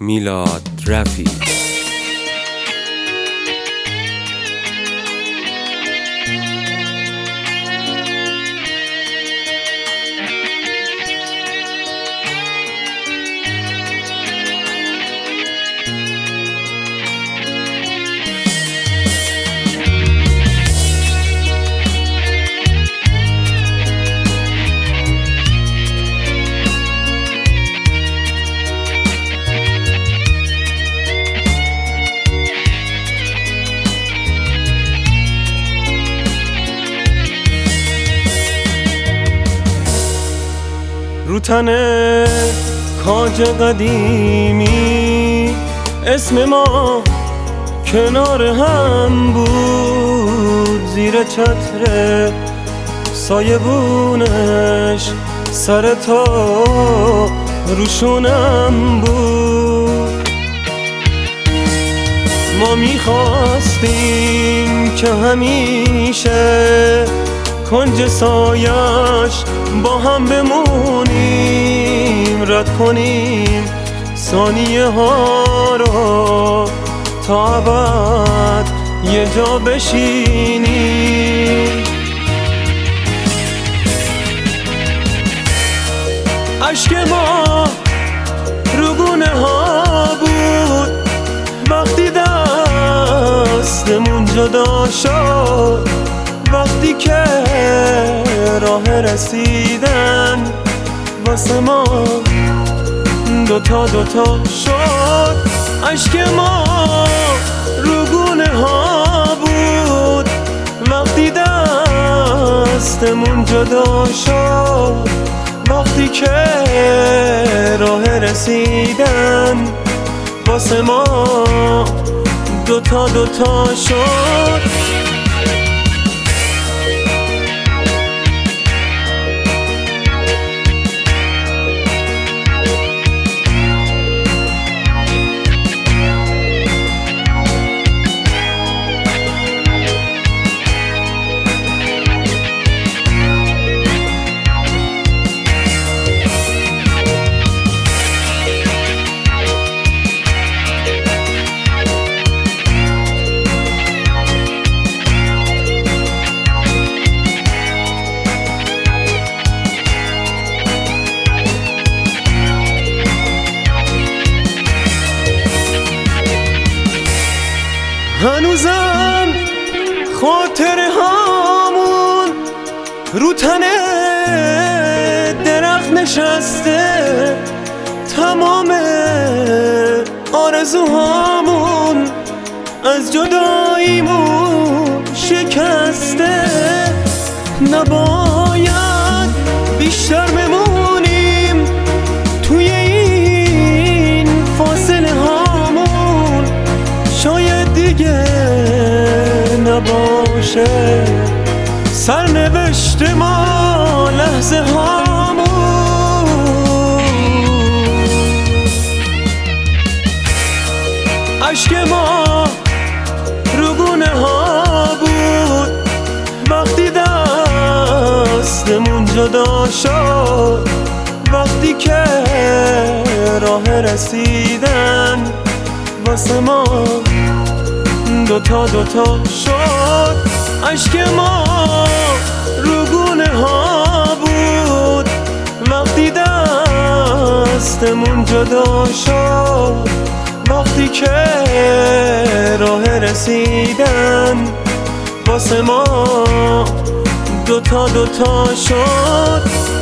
میلاد رفیع. رو تن کاج قدیمی اسم ما کنار هم بود، زیر چتر سایبونش سر تا روشونم بود. ما میخواستیم که همیشه کنج سایش با هم بمونیم، رد کنیم ثانیه ها رو تا ابد یه جا بشینیم. اشک ما رو گونه ها بود وقتی دستمون جدا شد، وقتی که راه رسیدن واسه ما دوتا شد. اشک ما رو گونه ها بود وقتی دستمون جدا شد، وقتی که راه رسیدن واسه ما دوتا شد. هنوزم خاطره هامون رو تن درخت نشسته، تمام آرزوهامون از جداییمون شکسته. نباید بیشتر بمونیم توی این فاصله هامون، شاید دیگه نباشه سرنوشت ما لحظه هامون. اشک ما رو گونه ها بود وقتی دستمون جدا شد، وقتی که راه رسیدن واسه ما دوتا شد. اشک ما رو گونه ها بود وقتی دستمون جدا شد، وقتی که راه رسیدن واسه ما دوتا شد.